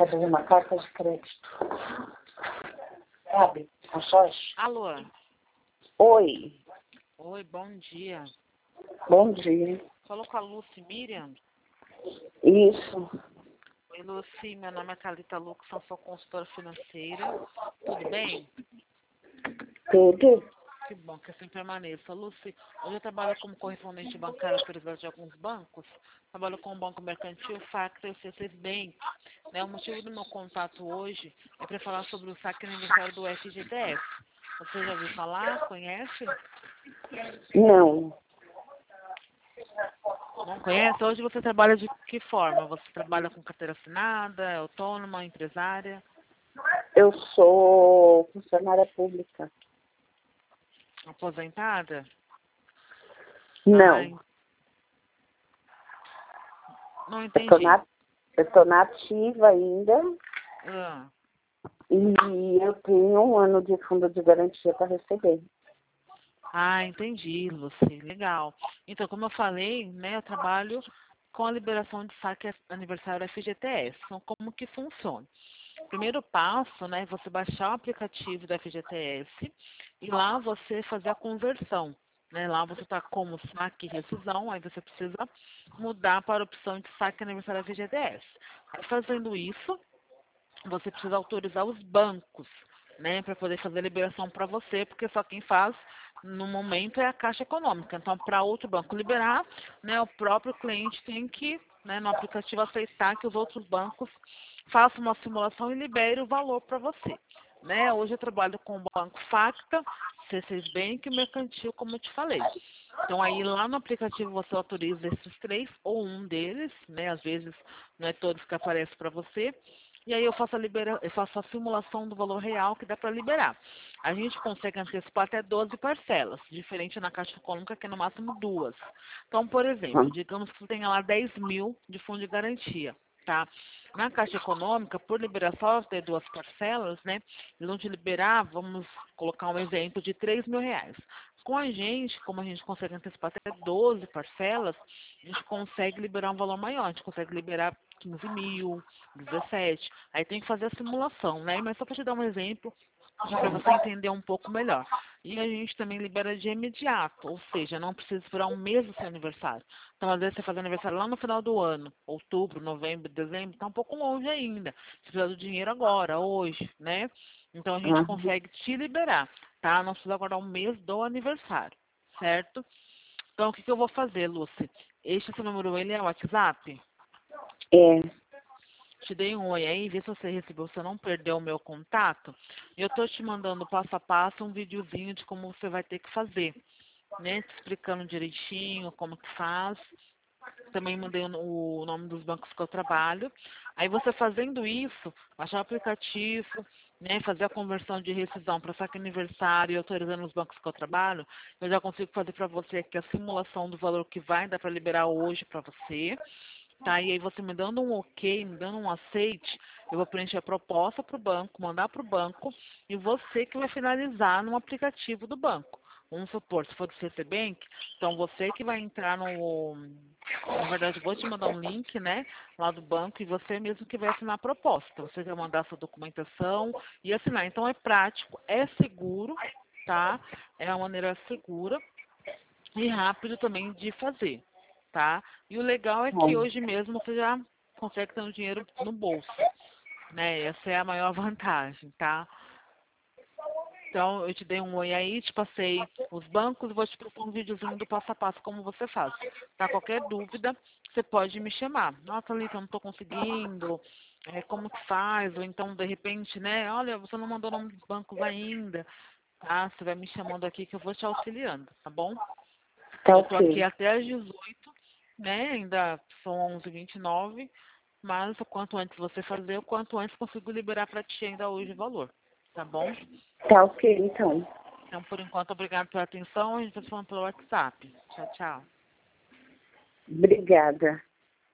fazer uma carta de crédito. Sabe? A Jorge. Alô? Oi. Oi, bom dia. Bom dia. Falou com a Lucy Miriam? Isso. Oi, Lucy, meu nome é Thalita Lucas, sou consultora financeira. Tudo bem? Tudo? Que bom que assim permaneça. Lucy, hoje eu trabalho como correspondente bancário autorizado de alguns bancos. Trabalho com o Banco Mercantil, Factor e C6 Bank. Né? O motivo do meu contato hoje é para falar sobre o saque aniversário do FGTS. Você já ouviu falar? Conhece? Não. Não conhece? Hoje você trabalha de que forma? Você trabalha com carteira assinada, é autônoma, empresária? Eu sou funcionária pública. Aposentada? Não. Ai, não Eu tô entendi. na ativa ainda Ah, e eu tenho 1 ano de fundo de garantia para receber. entendi, Lucy. Legal. Então, como eu falei, né, eu trabalho com a liberação de saque aniversário FGTS. Então, como que funciona? Primeiro passo, né, é você baixar o aplicativo da FGTS e lá você fazer a conversão. Né? Lá você está como saque e rescisão, aí você precisa mudar para a opção de saque aniversário FGTS. Aí, fazendo isso, você precisa autorizar os bancos, né, para poder fazer a liberação para você, porque só quem faz no momento é a Caixa Econômica. Então, para outro banco liberar, né, o próprio cliente tem que, né, no aplicativo aceitar que os outros bancos façam uma simulação e libere o valor para você. Né? Hoje eu trabalho com o Banco Facta, C6 Bank e Mercantil, como eu te falei. Então, aí lá no aplicativo você autoriza esses três ou um deles, né? Às vezes não é todos que aparecem para você. E aí eu faço a simulação do valor real que dá para liberar. A gente consegue antecipar até 12 parcelas, diferente na Caixa Econômica, que é no máximo 2. Então, por exemplo, digamos que você tenha lá 10 mil de fundo de garantia, tá? Na Caixa Econômica, por liberação de 2 parcelas, né? Eles vão te liberar, vamos colocar um exemplo, de 3 mil reais. Com a gente, como a gente consegue antecipar até 12 parcelas, a gente consegue liberar um valor maior. A gente consegue liberar 15 mil, 17. Aí tem que fazer a simulação, né? Mas só para te dar um exemplo, para você entender um pouco melhor. E a gente também libera de imediato, ou seja, não precisa esperar um mês do seu aniversário. Então, às vezes, você faz aniversário lá no final do ano, outubro, novembro, dezembro, está um pouco longe ainda. Você precisa do dinheiro agora, hoje, né? Então, a gente Uhum. consegue te liberar, tá? Não precisa aguardar um mês do aniversário, certo? Então, o que eu vou fazer, Lucy? Este seu número, ele é o WhatsApp? É. Te dei um oi aí, vê se você recebeu, você não perdeu o meu contato. Eu tô te mandando passo a passo um videozinho de como você vai ter que fazer, né? Te explicando direitinho como que faz. Também mandei o nome dos bancos que eu trabalho. Aí você fazendo isso, baixar o aplicativo, né? Fazer a conversão de rescisão para saque aniversário e autorizando os bancos que eu trabalho, eu já consigo fazer para você aqui a simulação do valor que vai dar para liberar hoje para você. Tá, e aí você me dando um ok, me dando um aceite, eu vou preencher a proposta para o banco, mandar para o banco e você que vai finalizar no aplicativo do banco. Vamos supor, se for do CC Bank, então você que vai entrar no... Na verdade, eu vou te mandar um link, né, lá do banco e você mesmo que vai assinar a proposta. Você vai mandar sua documentação e assinar. Então é prático, é seguro, tá? É uma maneira segura e rápido também de fazer, tá? E o legal é que Bom. hoje mesmo você já consegue ter o dinheiro no bolso, né? Essa é a maior vantagem, tá? Então, eu te dei um oi aí, te passei os bancos e vou te passar um videozinho do passo a passo como você faz. Tá? Qualquer dúvida, você pode me chamar. Nossa, Lita, eu não tô conseguindo, como que faz? Ou então, de repente, né? Olha, você não mandou o nome dos bancos ainda, tá? Você vai me chamando aqui que eu vou te auxiliando, tá bom? Tá Eu estou aqui ok. até às 18, né? Ainda são 11h29, mas o quanto antes você fazer, o quanto antes consigo liberar para ti ainda hoje o valor, tá bom? Tá ok, então. Então, por enquanto, obrigado pela atenção. A gente está falando pelo WhatsApp. Tchau, tchau. Obrigada.